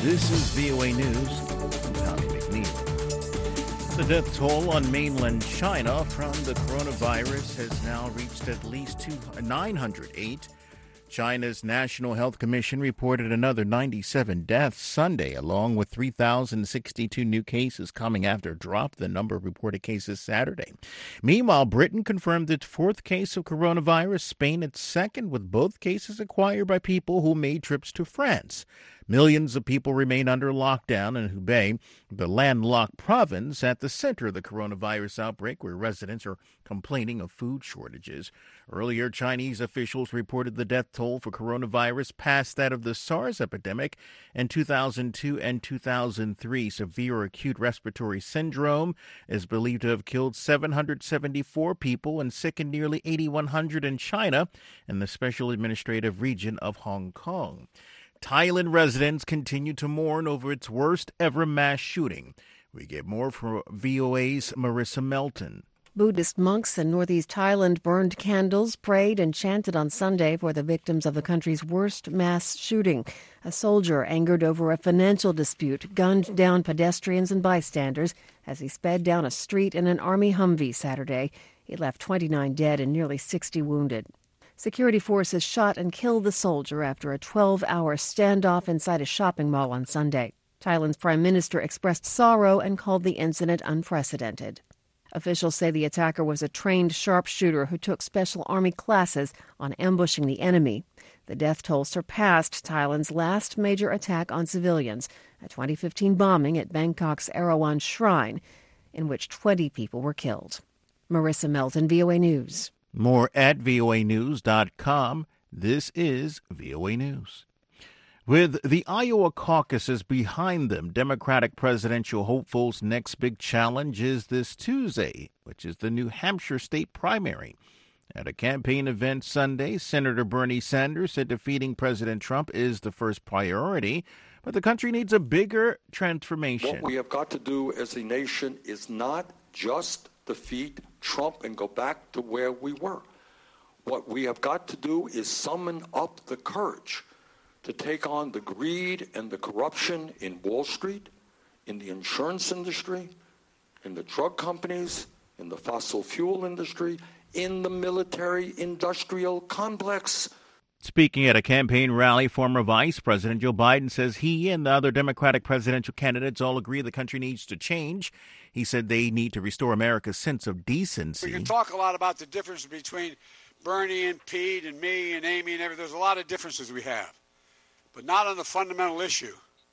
This is VOA News. I'm Tommy McNeil. The death toll on mainland China from the coronavirus has now reached at least 908. China's National Health Commission reported another 97 deaths Sunday, along with 3,062 new cases coming after a drop in the number of reported cases Saturday. Meanwhile, Britain confirmed its fourth case of coronavirus, Spain its second, with both cases acquired by people who made trips to France. Millions of people remain under lockdown in Hubei, the landlocked province at the center of the coronavirus outbreak, where residents are complaining of food shortages. Earlier, Chinese officials reported the death toll for coronavirus passed that of the SARS epidemic in 2002 and 2003. Severe acute respiratory syndrome is believed to have killed 774 people and sickened nearly 8,100 in China and the Special Administrative Region of Hong Kong. Thailand residents continue to mourn over its worst ever mass shooting. We get more from VOA's Marissa Melton. Buddhist monks in northeast Thailand burned candles, prayed, and chanted on Sunday for the victims of the country's worst mass shooting. A soldier, angered over a financial dispute, gunned down pedestrians and bystanders as he sped down a street in an army Humvee Saturday. He left 29 dead and nearly 60 wounded. Security forces shot and killed the soldier after a 12-hour standoff inside a shopping mall on Sunday. Thailand's prime minister expressed sorrow and called the incident unprecedented. Officials say the attacker was a trained sharpshooter who took special army classes on ambushing the enemy. The death toll surpassed Thailand's last major attack on civilians, a 2015 bombing at Bangkok's Erawan Shrine, in which 20 people were killed. Marissa Melton, VOA News. More at voanews.com. This is VOA News. With the Iowa caucuses behind them, Democratic presidential hopefuls' next big challenge is this Tuesday, which is the New Hampshire state primary. At a campaign event Sunday, Senator Bernie Sanders said defeating President Trump is the first priority, but the country needs a bigger transformation. What we have got to do as a nation is not just defeat Trump and go back to where we were. What we have got to do is summon up the courage to take on the greed and the corruption in Wall Street, in the insurance industry, in the drug companies, in the fossil fuel industry, in the military-industrial complex. Speaking at a campaign rally, former Vice President Joe Biden says he and the other Democratic presidential candidates all agree the country needs to change. He said they need to restore America's sense of decency. We can talk a lot about the difference between Bernie and Pete and me and Amy and everything. There's a lot of differences we have, but not on the fundamental issue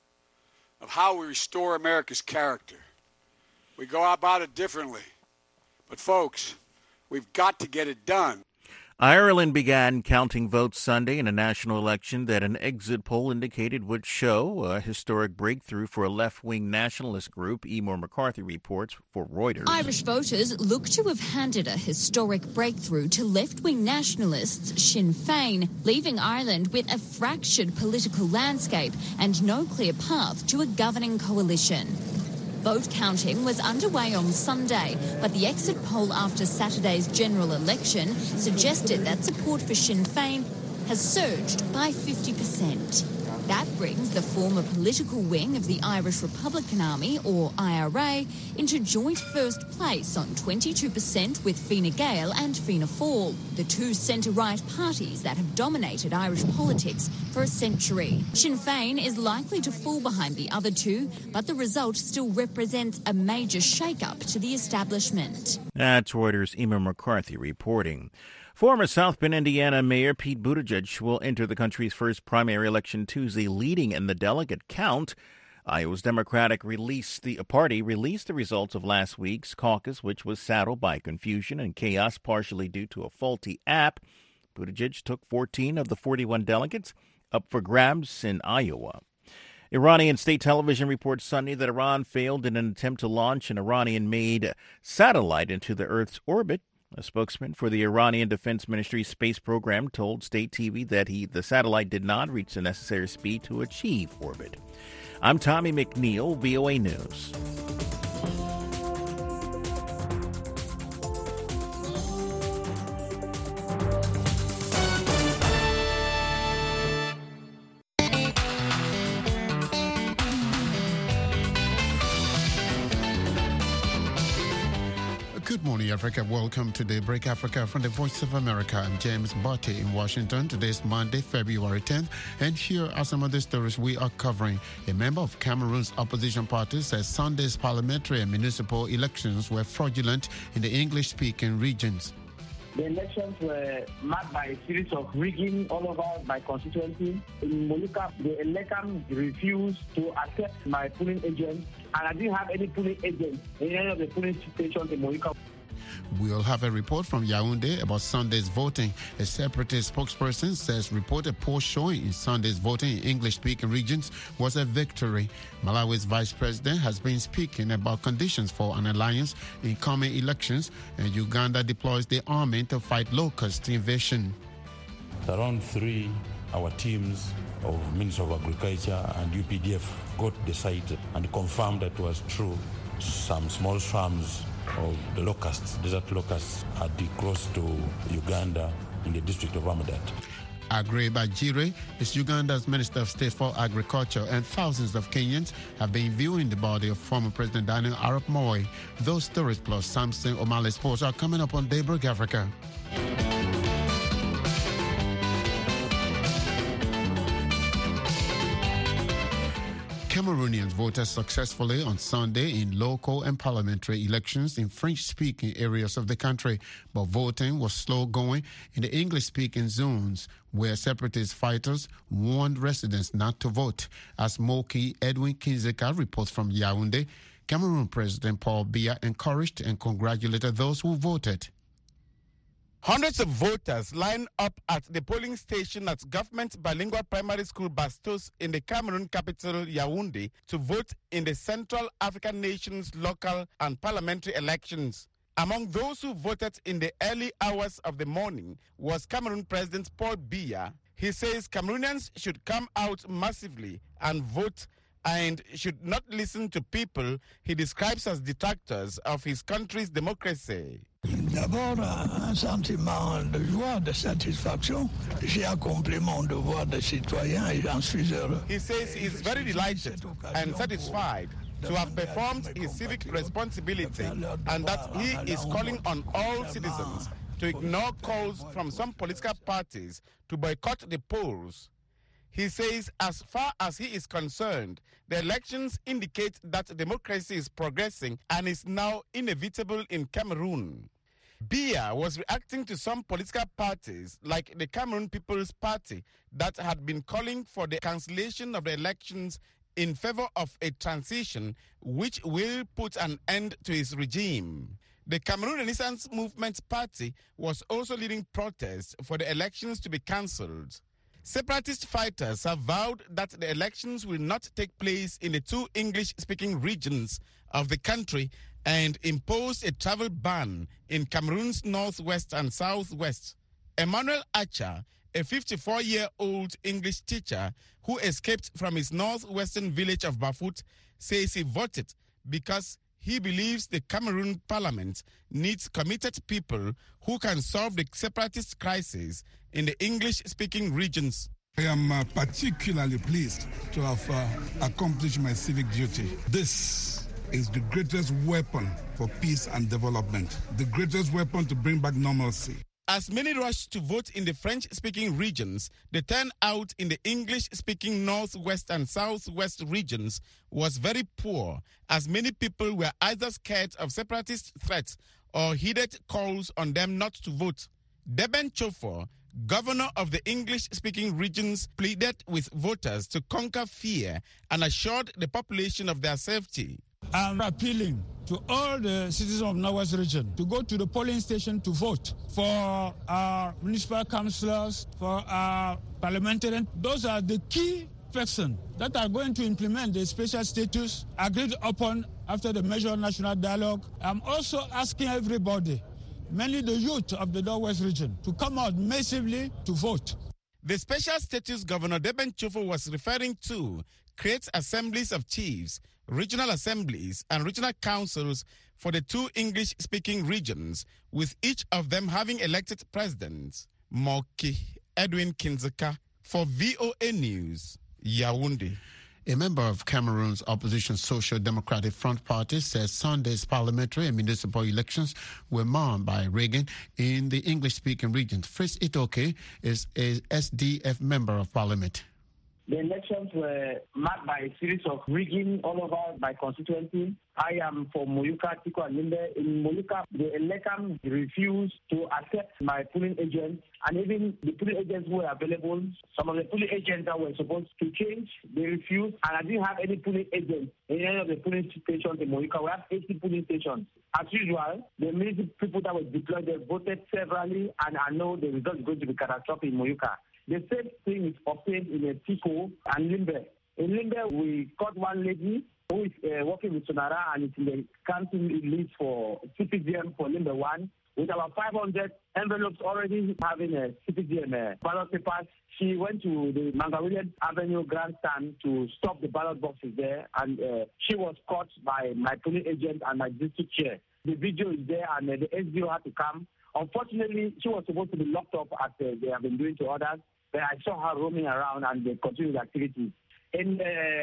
of how we restore America's character. We go about it differently. But folks, we've got to get it done. Ireland began counting votes Sunday in a national election that an exit poll indicated would show a historic breakthrough for a left-wing nationalist group, Emer McCarthy reports for Reuters. Irish voters look to have handed a historic breakthrough to left-wing nationalists Sinn Féin, leaving Ireland with a fractured political landscape and no clear path to a governing coalition. Vote counting was underway on Sunday, but the exit poll after Saturday's general election suggested that support for Sinn Féin has surged by 50%. That brings the former political wing of the Irish Republican Army, or IRA, into joint first place on 22% with Fine Gael and Fianna Fáil, the two centre-right parties that have dominated Irish politics for a century. Sinn Féin is likely to fall behind the other two, but the result still represents a major shake-up to the establishment. That's Reuters' Emer McCarthy reporting. Former South Bend, Indiana Mayor Pete Buttigieg will enter the country's first primary election Tuesday, leading in the delegate count. Iowa's Democratic Party released the results of last week's caucus, which was saddled by confusion and chaos, partially due to a faulty app. Buttigieg took 14 of the 41 delegates up for grabs in Iowa. Iranian state television reports Sunday that Iran failed in an attempt to launch an Iranian-made satellite into the Earth's orbit. A spokesman for the Iranian Defense Ministry's space program told state TV that the satellite did not reach the necessary speed to achieve orbit. I'm Tommy McNeil, VOA News. Good morning, Africa. Welcome to Daybreak Africa from the Voice of America. I'm James Barty in Washington. Today is Monday, February 10th, and here are some of the stories we are covering. A member of Cameroon's opposition party says Sunday's parliamentary and municipal elections were fraudulent in the English-speaking regions. The elections were marked by a series of rigging all over my constituency. In Moluka, the electors refused to accept my polling agent, and I didn't have any polling agent in any of the polling stations in Moluka. We'll have a report from Yaoundé about Sunday's voting. A separatist spokesperson says reported poor showing in Sunday's voting in English-speaking regions was a victory. Malawi's vice president has been speaking about conditions for an alliance in coming elections, and Uganda deploys the army to fight locust invasion. Around 3, our teams of Ministry of Agriculture and UPDF got the site and confirmed that it was true. Some small swarms of the locusts, desert locusts, had crossed to Uganda in the district of Amadat. Aggrey Bajire is Uganda's Minister of State for Agriculture, and thousands of Kenyans have been viewing the body of former President Daniel Arap Moi. Those stories plus Samson O'Malley Sports are coming up on Daybreak Africa. Cameroonians voted successfully on Sunday in local and parliamentary elections in French-speaking areas of the country, but voting was slow going in the English-speaking zones, where separatist fighters warned residents not to vote. As Moki Edwin Kinzeka reports from Yaoundé, Cameroon President Paul Biya encouraged and congratulated those who voted. Hundreds of voters lined up at the polling station at government bilingual primary school Bastos in the Cameroon capital Yaoundé to vote in the Central African nations local and parliamentary elections. Among those who voted in the early hours of the morning was Cameroon President Paul Biya. He says Cameroonians should come out massively and vote and should not listen to people he describes as detractors of his country's democracy. D'abord, un sentiment de joie, de satisfaction. J'ai accompli mon devoir de citoyen et j'en suis heureux. He says he is very delighted and satisfied to have performed his civic responsibility and that he is calling on all citizens to ignore calls from some political parties to boycott the polls. He says as far as he is concerned, the elections indicate that democracy is progressing and is now inevitable in Cameroon. Biya was reacting to some political parties like the Cameroon People's Party that had been calling for the cancellation of the elections in favor of a transition which will put an end to his regime. The Cameroon Renaissance Movement Party was also leading protests for the elections to be cancelled. Separatist fighters have vowed that the elections will not take place in the two English-speaking regions of the country and imposed a travel ban in Cameroon's northwest and southwest. Emmanuel Acha, a 54-year-old English teacher who escaped from his northwestern village of Bafut, says he voted because he believes the Cameroon parliament needs committed people who can solve the separatist crisis in the English-speaking regions. I am particularly pleased to have accomplished my civic duty. This is the greatest weapon for peace and development, the greatest weapon to bring back normalcy. As many rushed to vote in the French-speaking regions, the turnout in the English-speaking northwest and southwest regions was very poor, as many people were either scared of separatist threats or heeded calls on them not to vote. Deben Chofo, governor of the English-speaking regions, pleaded with voters to conquer fear and assured the population of their safety. I'm appealing to all the citizens of Northwest region to go to the polling station to vote for our municipal councillors, for our parliamentarians. Those are the key persons that are going to implement the special status agreed upon after the major national dialogue. I'm also asking everybody, mainly the youth of the Northwest region, to come out massively to vote. The special status Governor Deben Chofo was referring to creates assemblies of chiefs, regional assemblies, and regional councils for the two English-speaking regions, with each of them having elected presidents. Moki Edwin Kinzeka for VOA News, Yaoundé. A member of Cameroon's opposition Social Democratic Front Party says Sunday's parliamentary and municipal elections were marred by rigging in the English-speaking region. Fritz Itoke is a SDF member of parliament. The elections were marked by a series of rigging all over my constituency. I am from Moyuka, Tiko, and Limbe. In Moyuka, the Elekam refused to accept my polling agents, and even the polling agents who were available, some of the polling agents that were supposed to change, they refused, and I didn't have any polling agents in any of the polling stations in Moyuka. We have 80 polling stations. As usual, the military people that were deployed, they voted severally, and I know the result is going to be catastrophic in Moyuka. The same thing is obtained in Tiko and Limbe. In Limbe, we caught one lady who is working with Sonara and is in the council list for CPDM for Limbe 1. With about 500 envelopes already having a CPDM ballot papers, she went to the Mangawillian Avenue grandstand to stop the ballot boxes there, and she was caught by my polling agent and my district chair. The video is there, and the SDO had to come. Unfortunately, she was supposed to be locked up as they have been doing to others. But I saw her roaming around and they continued activities. In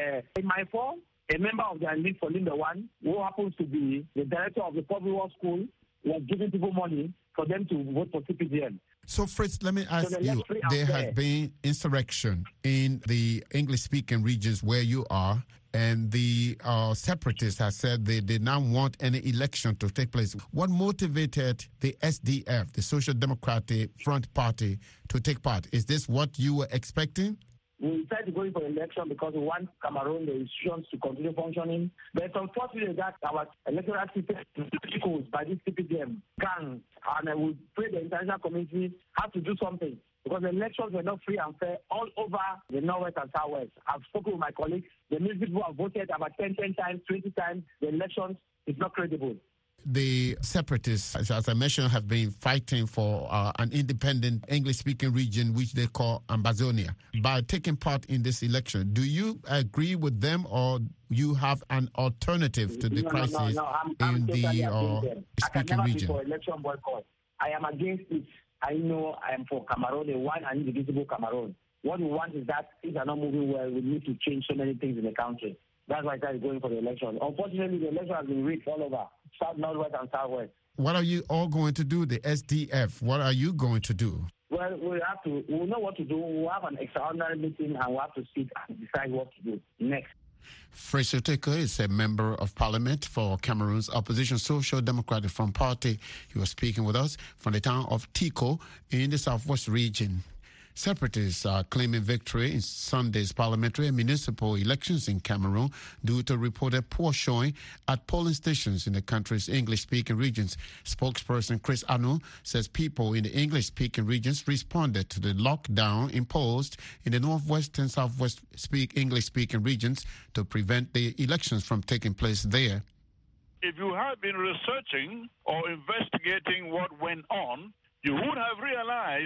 my form, a member of the elite for Limbe 1, who happens to be the director of the public works school, was giving people money for them to vote for CPDM. So, Fritz, let me ask you, there has been insurrection in the English-speaking regions where you are, and the separatists have said they did not want any election to take place. What motivated the SDF, the Social Democratic Front Party, to take part? Is this what you were expecting? We decided to go in for election because we want Cameroon, the institutions, to continue functioning. But it's unfortunate that our electoral system is by this CPDM gang, and we pray the international community has to do something, because the elections were not free and fair all over the Northwest and Southwest. I've spoken with my colleagues. The military people have voted about 10 times, 20 times. The elections is not credible. The separatists, as I mentioned, have been fighting for an independent English-speaking region, which they call Ambazonia. By taking part in this election, do you agree with them, or you have an alternative to the crisis in the speaking region? I can never be for election boycott. I am against it. I know I am for Cameroon, a one and indivisible Cameroon. What we want is that things are not moving well. We need to change so many things in the country. That's why I started going for the election. Unfortunately, the election has been rigged all over, South, Northwest, and Southwest. What are you all going to do, the SDF? What are you going to do? Well, we'll know what to do. We'll have an extraordinary meeting, and we'll have to sit and decide what to do next. Fritz Itoke is a member of parliament for Cameroon's opposition Social Democratic Front Party. He was speaking with us from the town of Tiko in the southwest region. Separatists are claiming victory in Sunday's parliamentary and municipal elections in Cameroon due to reported poor showing at polling stations in the country's English-speaking regions. Spokesperson Chris Anu says people in the English-speaking regions responded to the lockdown imposed in the Northwest and Southwest English-speaking regions to prevent the elections from taking place there. If you have been researching or investigating what went on, you would have realized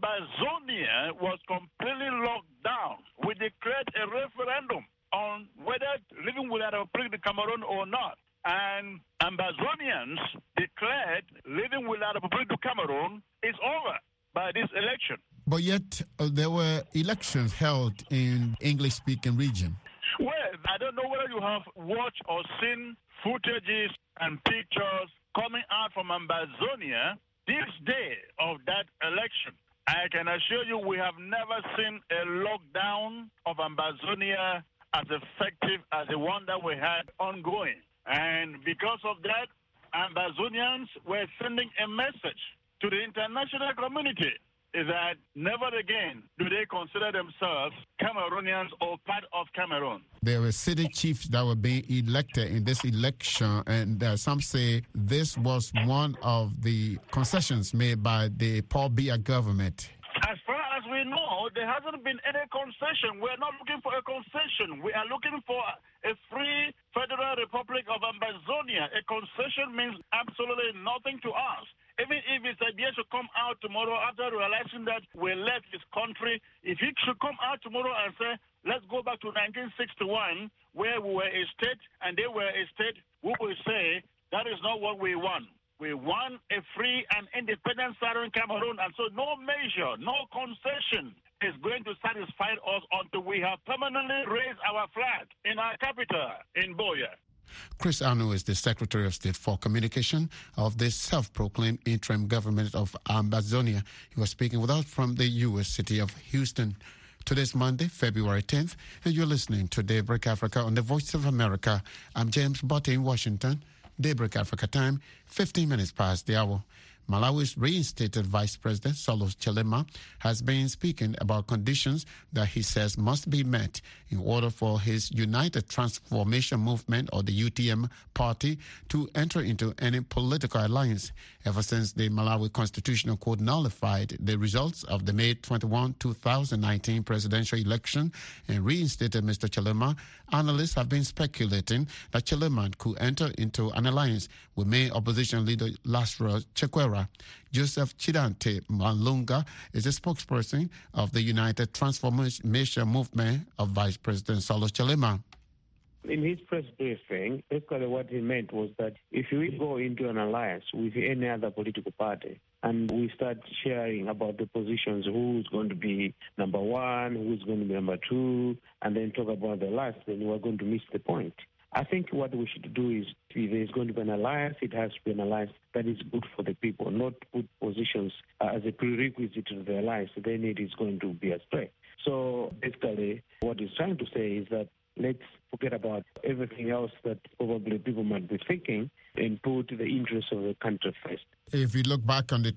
Ambazonia was completely locked down. We declared a referendum on whether living without a Republic of Cameroon or not. And Ambazonians declared living without a Republic of Cameroon is over by this election. But yet there were elections held in English-speaking region. Well, I don't know whether you have watched or seen footages and pictures coming out from Ambazonia this day of that election. I can assure you we have never seen a lockdown of Ambazonia as effective as the one that we had ongoing. And because of that, Ambazonians were sending a message to the international community is that never again do they consider themselves Cameroonians or part of Cameroon. There were city chiefs that were being elected in this election, and some say this was one of the concessions made by the Paul Biya government. As far as we know, there hasn't been any concession. We're not looking for a concession. We are looking for a free Federal Republic of Ambazonia. A concession means absolutely nothing to us. Even if it's a year to come out tomorrow after realizing that we left his country, if he should come out tomorrow and say, let's go back to 1961, where we were a state and they were a state, we will say that is not what we want. We want a free and independent southern Cameroon, and so no measure, no concession, is going to satisfy us until we have permanently raised our flag in our capital, in Buea. Chris Anu is the Secretary of State for Communication of the self-proclaimed interim government of Ambazonia. He was speaking with us from the U.S. city of Houston. Today's Monday, February 10th, and you're listening to Daybreak Africa on the Voice of America. I'm James Botte in Washington. Daybreak Africa time, 15 minutes past the hour. Malawi's reinstated Vice President Saulos Chilima has been speaking about conditions that he says must be met in order for his United Transformation Movement, or the UTM party, to enter into any political alliance. Ever since the Malawi Constitutional Court nullified the results of the May 21, 2019 presidential election and reinstated Mr. Chilima, analysts have been speculating that Chilima could enter into an alliance with main opposition leader Lazarus Chakwera. Joseph Chidante Malunga is a spokesperson of the United Transformation Movement of Vice President Saulos Chilima. In his press briefing, basically what he meant was that if we go into an alliance with any other political party and we start sharing about the positions, who's going to be number one, who's going to be number two, and then talk about the alliance, then we're going to miss the point. I think what we should do is, if there's going to be an alliance, it has to be an alliance that is good for the people, not put positions as a prerequisite to the alliance. Then it is going to be astray. So basically, what he's trying to say is that let's forget about everything else that probably people might be thinking and put the interests of the country first. If you look back on the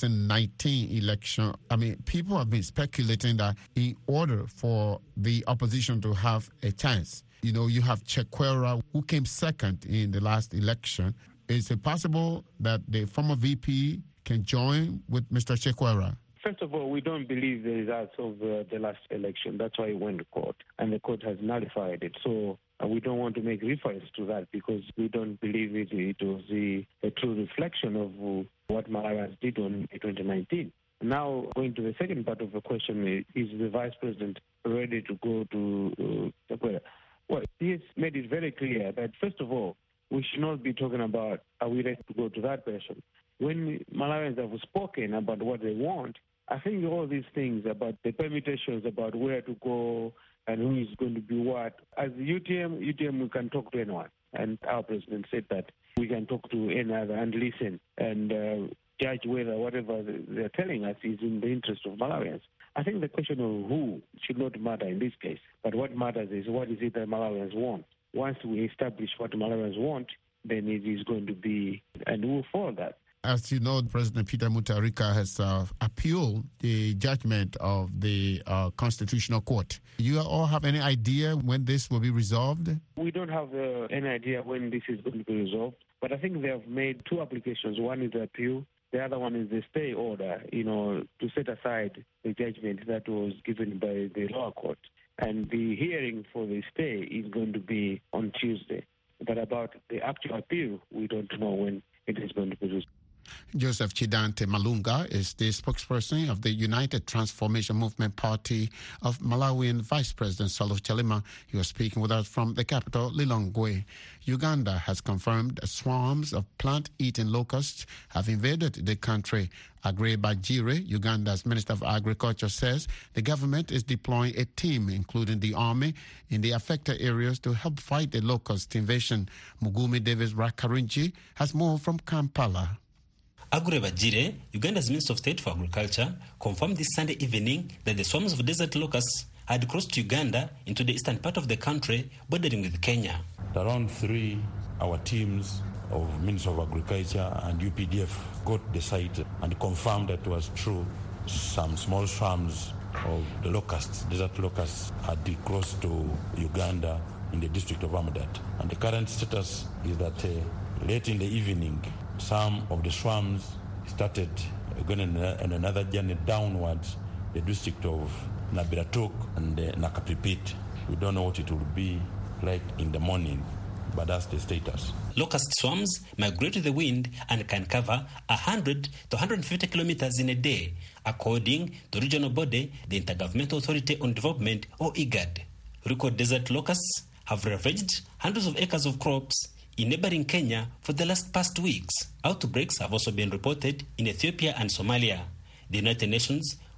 2019 election, people have been speculating that in order for the opposition to have a chance, you have Chakwera, who came second in the last election. Is it possible that the former VP can join with Mr. Chakwera? First of all, we don't believe the results of the last election. That's why it went to court, and the court has nullified it. So we don't want to make reference to that because we don't believe it was a true reflection of what Malawians did in 2019. Now, going to the second part of the question, is the Vice President ready to go to Chakwera? Well, he has made it very clear that, first of all, we should not be talking about are we ready to go to that person. When Malawians have spoken about what they want, I think all these things about the permutations, about where to go and who is going to be what. As the UTM, we can talk to anyone. And our president said that we can talk to any other and listen and judge whether whatever they're telling us is in the interest of Malawians. I think the question of who should not matter in this case. But what matters is what is it that Malawians want. Once we establish what Malawians want, then it is going to be, and we'll follow that. As you know, President Peter Mutharika has appealed the judgment of the Constitutional Court. You all have any idea when this will be resolved? We don't have any idea when this is going to be resolved, but I think they have made two applications. One is the appeal. The other one is the stay order, to set aside the judgment that was given by the lower court. And the hearing for the stay is going to be on Tuesday. But about the actual appeal, we don't know when it is going to be resolved. Joseph Chidante Malunga is the spokesperson of the United Transformation Movement Party of Malawian Vice President Saulos Chilima. He was speaking with us from the capital, Lilongwe. Uganda has confirmed swarms of plant-eating locusts have invaded the country. Aggrey Bajire, Uganda's Minister of Agriculture, says the government is deploying a team, including the army, in the affected areas to help fight the locust invasion. Mugumi Davis Rakarinji has more from Kampala. Aggrey Bajire, Uganda's Minister of State for Agriculture, confirmed this Sunday evening that the swarms of desert locusts had crossed Uganda into the eastern part of the country, bordering with Kenya. Around 3, our teams of Minister of Agriculture and UPDF got the site and confirmed that it was true. Some small swarms of the locusts, desert locusts, had crossed to Uganda in the district of Amadat. And the current status is that late in the evening, some of the swarms started going on another journey downwards, the district of Nabiratuk and Nakapipit. We don't know what it will be like in the morning, but that's the status. Locust swarms migrate with the wind and can cover 100 to 150 kilometers in a day, according to the regional body, the Intergovernmental Authority on Development, or IGAD. Record desert locusts have ravaged hundreds of acres of crops in neighboring Kenya for the past weeks. Outbreaks have also been reported in Ethiopia and Somalia. The United Nations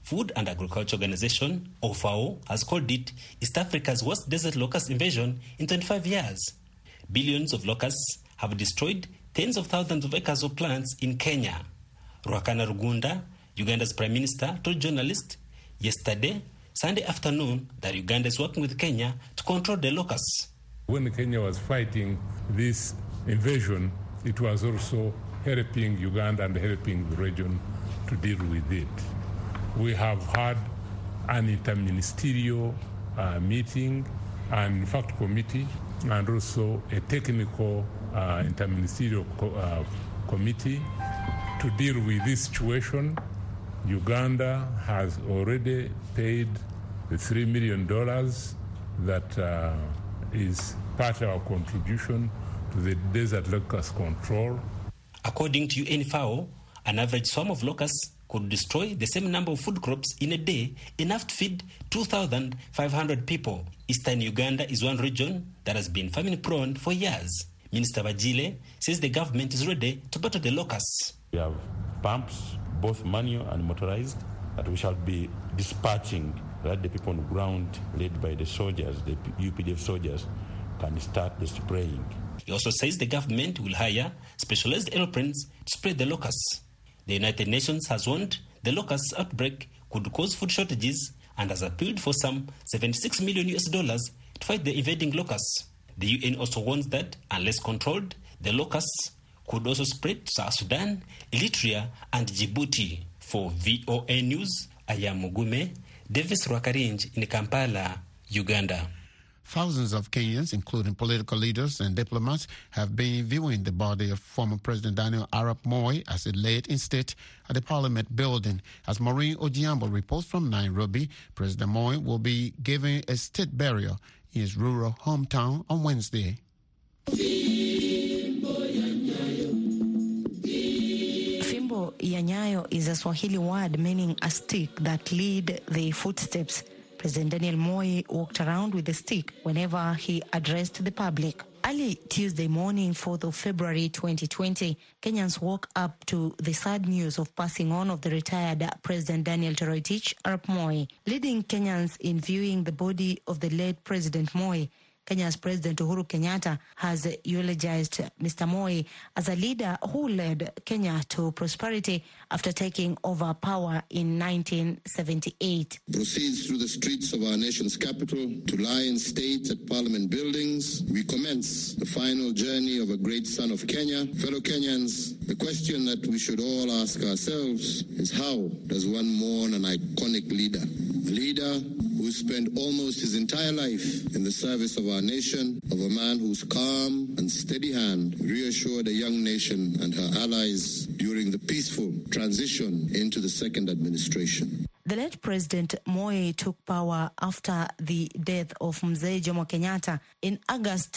Food and Agriculture Organization, or FAO, has called it East Africa's worst desert locust invasion in 25 years. Billions of locusts have destroyed tens of thousands of acres of plants in Kenya. Ruhakana Rugunda, Uganda's Prime Minister, told journalists yesterday, Sunday afternoon, that Uganda is working with Kenya to control the locusts. When Kenya was fighting this invasion, it was also helping Uganda and helping the region to deal with it. We have had an interministerial meeting and fact committee, and also a technical interministerial committee to deal with this situation. Uganda has already paid the $3 million that is part of our contribution to the desert locust control. According to UNFAO, an average swarm of locusts could destroy the same number of food crops in a day, enough to feed 2,500 people. Eastern Uganda is one region that has been famine-prone for years. Minister Bajile says the government is ready to battle the locusts. We have pumps, both manual and motorized, that we shall be dispatching, that the people on the ground, led by the soldiers, the UPDF soldiers, can start the spraying. He also says the government will hire specialized aeroplanes to spray the locusts. The United Nations has warned the locust outbreak could cause food shortages and has appealed for some $76 million to fight the invading locusts. The UN also warns that, unless controlled, the locusts could also spread to South Sudan, Eritrea, and Djibouti. For VOA News, I am Mugume, Davis Rwakarinj in Kampala, Uganda. Thousands of Kenyans, including political leaders and diplomats, have been viewing the body of former President Daniel Arap Moi as it laid in state at the Parliament building. As Maureen Ojiambo reports from Nairobi, President Moi will be given a state burial in his rural hometown on Wednesday. Fimbo ya Nyayo is a Swahili word meaning a stick that lead the footsteps. President Daniel Moi walked around with a stick whenever he addressed the public. Early Tuesday morning, 4th of February 2020, Kenyans woke up to the sad news of passing on of the retired President Daniel Toroitich Arap Moi. Leading Kenyans in viewing the body of the late President Moi, Kenya's President Uhuru Kenyatta has eulogized Mr. Moi as a leader who led Kenya to prosperity after taking over power in 1978. Proceeds through the streets of our nation's capital to lie in state at Parliament buildings. We commence the final journey of a great son of Kenya. Fellow Kenyans, the question that we should all ask ourselves is, how does one mourn an iconic leader? A leader who spent almost his entire life in the service of our nation, of a man whose calm and steady hand reassured a young nation and her allies during the peaceful transition into the second administration. The late President Moi took power after the death of Mzee Jomo Kenyatta in August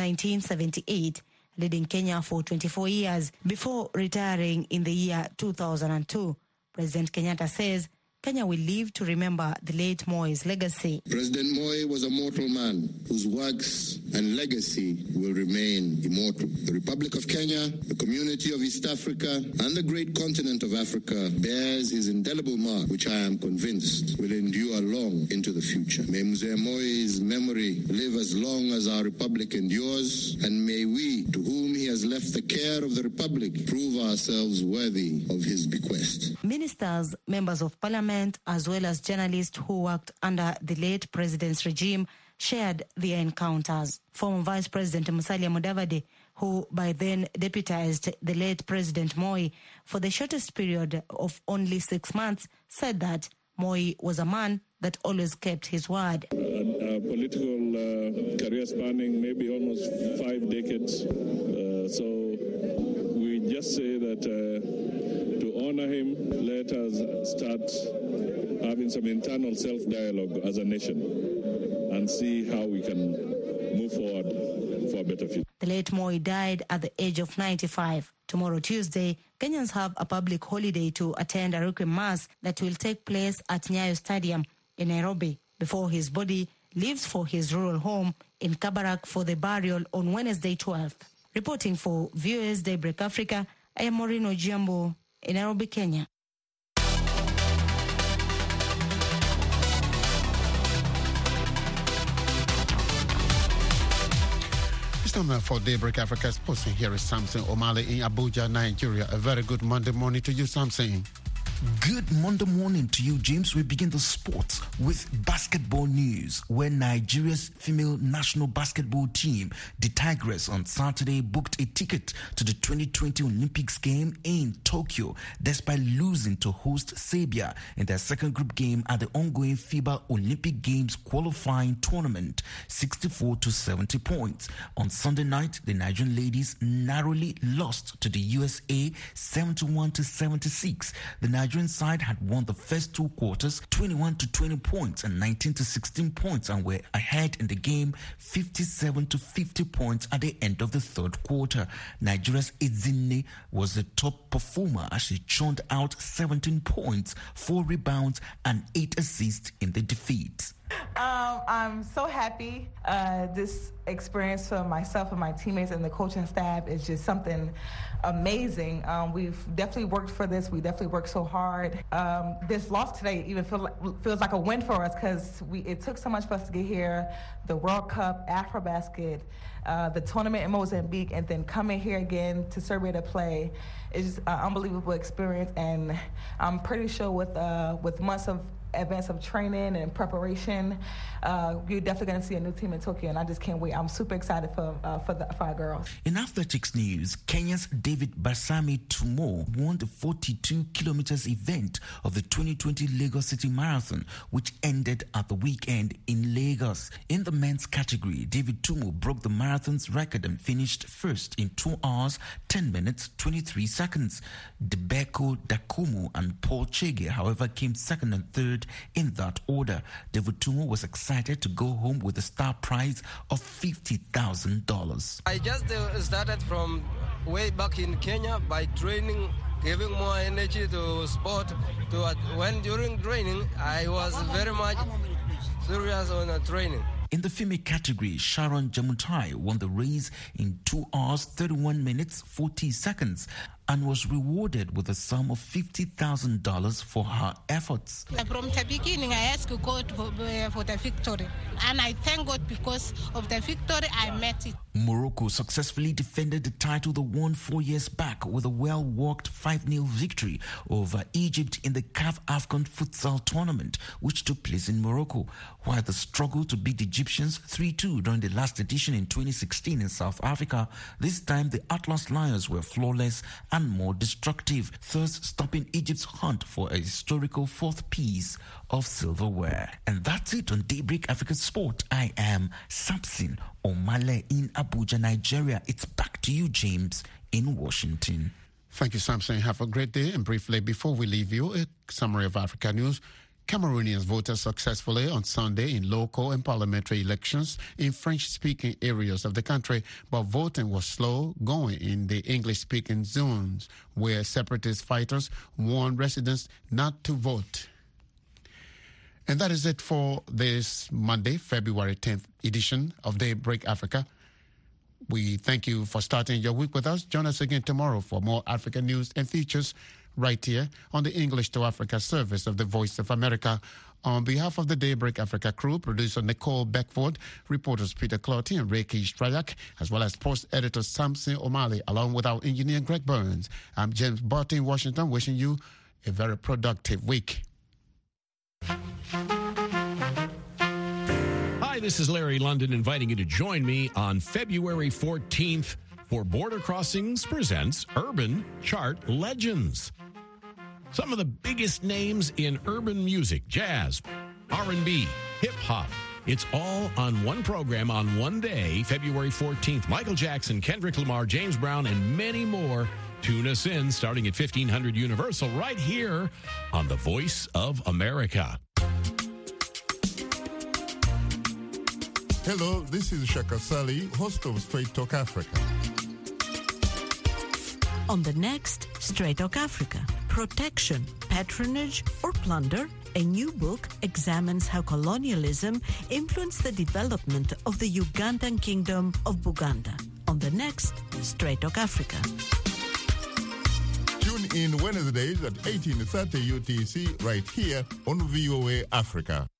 1978, leading Kenya for 24 years before retiring in the year 2002. President Kenyatta says Kenya will live to remember the late Moi's legacy. President Moi was a mortal man whose works and legacy will remain immortal. The Republic of Kenya, the community of East Africa, and the great continent of Africa bears his indelible mark, which I am convinced will endure long into the future. May Mzee Moi's memory live as long as our Republic endures, and may we, to whom he has left the care of the Republic, prove ourselves worthy of his bequest. Ministers, members of parliament, as well as journalists who worked under the late president's regime shared their encounters. Former Vice President Musalia Mudavadi, who by then deputized the late President Moi for the shortest period of only 6 months, said that Moi was a man that always kept his word. A political career spanning maybe almost 5 decades. So we just say that to honor him, let us start having some internal self-dialogue as a nation and see how we can move forward for a better future. The late Moi died at the age of 95. Tomorrow, Tuesday, Kenyans have a public holiday to attend a requiem mass that will take place at Nyayo Stadium in Nairobi before his body leaves for his rural home in Kabarak for the burial on Wednesday 12th. Reporting for VOA's Daybreak Africa, I am Maureen Ojiambo in Nairobi, Kenya. Time for Daybreak Africa Sports. Here is Samson Omale in Abuja, Nigeria. A very good Monday morning to you, Samson. Good Monday morning to you, James. We begin the sports with basketball news, where Nigeria's female national basketball team, the Tigress, on Saturday booked a ticket to the 2020 Olympics game in Tokyo, despite losing to host Serbia in their second group game at the ongoing FIBA Olympic Games qualifying tournament, 64 to 70 points. On Sunday night, the Nigerian ladies narrowly lost to the USA 71 to 76. The Nigerian side had won the first two quarters 21 to 20 points and 19 to 16 points and were ahead in the game 57 to 50 points at the end of the third quarter. Nigeria's Ezinne was the top performer as she churned out 17 points, 4 rebounds and 8 assists in the defeat. I'm so happy. This experience for myself and my teammates and the coaching staff is just something amazing. We've definitely worked for this. We definitely worked so hard. This loss today even feels like a win for us because it took so much for us to get here. The World Cup, Afrobasket, the tournament in Mozambique, and then coming here again to Serbia to play. It's just an unbelievable experience, and I'm pretty sure with months of advance of training and preparation, you're definitely going to see a new team in Tokyo, and I just can't wait. I'm super excited for our girls. In athletics news, Kenya's David Basami Tumo won the 42 kilometers event of the 2020 Lagos City Marathon, which ended at the weekend in Lagos. In the men's category, David Tumo broke the marathon's record and finished first in 2 hours, 10 minutes, 23 seconds. Debeko Dakumu and Paul Chege, however, came second and third in that order. David Tumo was excited to go home with a star prize of $50,000. I just started from way back in Kenya by training, giving more energy to sport. When during training, I was very much serious on training. In the female category, Sharon Jamutai won the race in 2 hours, 31 minutes, 40 seconds and was rewarded with a sum of $50,000 for her efforts. From the beginning, I asked God for the victory, and I thank God because of the victory I met it. Morocco successfully defended the title they won 4 years back with a well-worked 5-0 victory over Egypt in the CAF AFCON futsal tournament, which took place in Morocco, while the struggle to beat the Egyptians 3-2 during the last edition in 2016 in South Africa. This time, the Atlas Lions were flawless and more destructive, thus stopping Egypt's hunt for a historical 4th piece of silverware. And that's it on Daybreak Africa Sport. I am Samson Omale in Abuja, Nigeria. It's back to you, James, in Washington. Thank you, Samson. Have a great day. And briefly, before we leave you, a summary of Africa news. Cameroonians voted successfully on Sunday in local and parliamentary elections in French-speaking areas of the country, but voting was slow going in the English-speaking zones, where separatist fighters warned residents not to vote. And that is it for this Monday, February 10th edition of Daybreak Africa. We thank you for starting your week with us. Join us again tomorrow for more African news and features right here on the English to Africa service of the Voice of America. On behalf of the Daybreak Africa crew, producer Nicole Beckford, reporters Peter Clotty and Reiki Strayak, as well as sports editor Samson Omale, along with our engineer Greg Burns. I'm James Barton in Washington, wishing you a very productive week. Hi, this is Larry London inviting you to join me on February 14th for Border Crossings Presents Urban Chart Legends. Some of the biggest names in urban music, jazz, R&B, hip-hop. It's all on one program on one day, February 14th. Michael Jackson, Kendrick Lamar, James Brown, and many more. Tune us in starting at 1500 Universal right here on the Voice of America. Hello, this is Shaka Sali, host of Straight Talk Africa. On the next Straight Talk Africa, protection, patronage, or plunder, a new book examines how colonialism influenced the development of the Ugandan kingdom of Buganda. On the next Straight Talk Africa. Tune in Wednesdays at 18:30 UTC right here on VOA Africa.